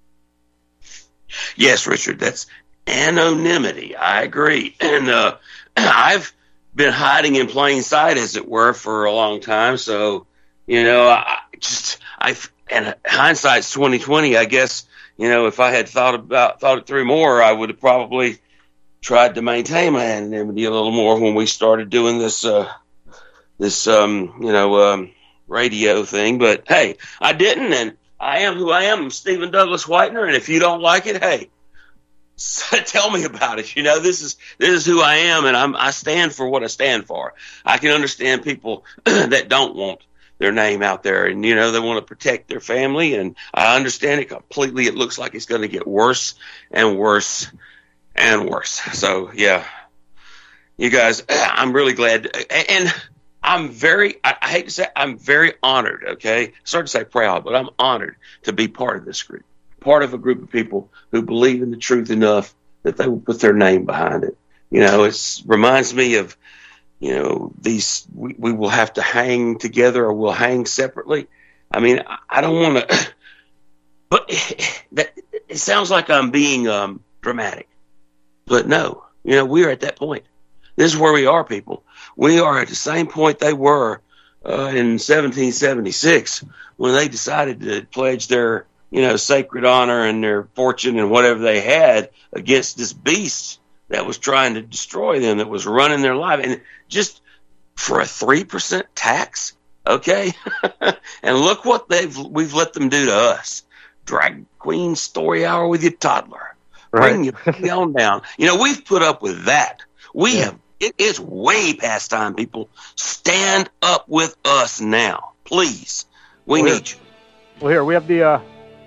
Yes, Richard, that's anonymity. I agree. And uh, I've been hiding in plain sight, as it were, for a long time. So, you know, I just, I, and hindsight's twenty twenty, I guess, you know, if I had thought about, thought it through more, I would have probably tried to maintain my anonymity a little more when we started doing this, uh, this, um, you know, um, radio thing. But hey, I didn't, and I am who I am. I'm Stephen Douglas Whitener, and if you don't like it, hey, tell me about it. You know, this is this is who I am, and I'm I stand for what I stand for. I can understand people that don't want their name out there, and you know they want to protect their family, and I understand it completely. It looks like it's going to get worse and worse and worse. So yeah, you guys, I'm really glad, and I'm very I, I hate to say I'm very honored. Okay, sorry to say proud, but I'm honored to be part of this group. Part of a group of people who believe in the truth enough that they will put their name behind it. You know, it reminds me of, you know, these, we, we will have to hang together or we'll hang separately. I mean, I, I don't want to, but that, it sounds like I'm being um, dramatic. But no, you know, we are at that point. This is where we are, people. We are at the same point they were uh, in seventeen seventy-six when they decided to pledge their, you know, sacred honor and their fortune and whatever they had against this beast that was trying to destroy them, that was running their life. And just for a three percent tax, okay? And look what they've we've let them do to us. Drag queen story hour with your toddler. Right. Bring you on down. You know, we've put up with that. We yeah. have, it is way past time, people. Stand up with us now. Please. We well, need here, you. Well, here, we have the uh,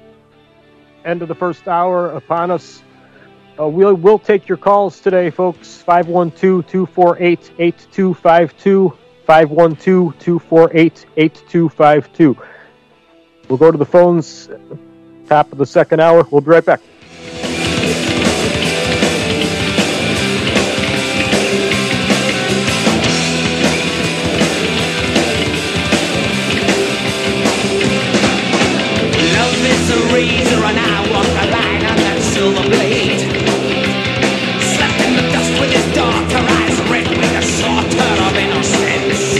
end of the first hour upon us. Uh, we'll, we'll take your calls today, folks. five one two, two four eight, eight two five two. five one two, two four eight, eight two five two. We'll go to the phones, top of the second hour. We'll be right back. Love is a razor and I walk the line on that silver blade. Slept in the dust with his daughter, eyes red with a slaughter of innocence.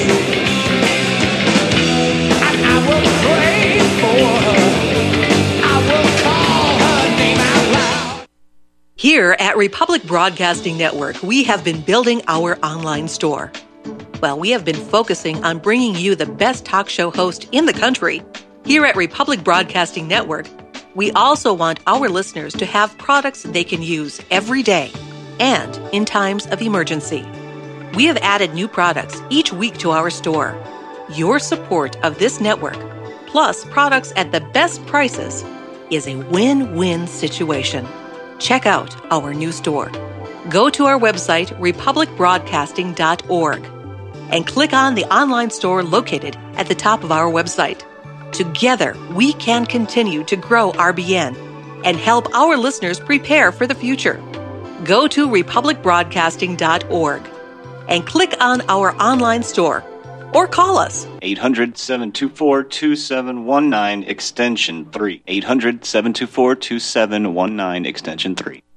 And I will pray for her. I will call her name out loud. Here at Republic Broadcasting Network, we have been building our online store. Well, we have been focusing on bringing you the best talk show host in the country. Here at Republic Broadcasting Network, we also want our listeners to have products they can use every day and in times of emergency. We have added new products each week to our store. Your support of this network, plus products at the best prices, is a win-win situation. Check out our new store. Go to our website, republic broadcasting dot org, and click on the online store located at the top of our website. Together, we can continue to grow R B N and help our listeners prepare for the future. Go to republic broadcasting dot org and click on our online store. or call us. eight hundred, seven two four, two seven one nine, extension three. eight hundred, seven two four, two seven one nine, extension three.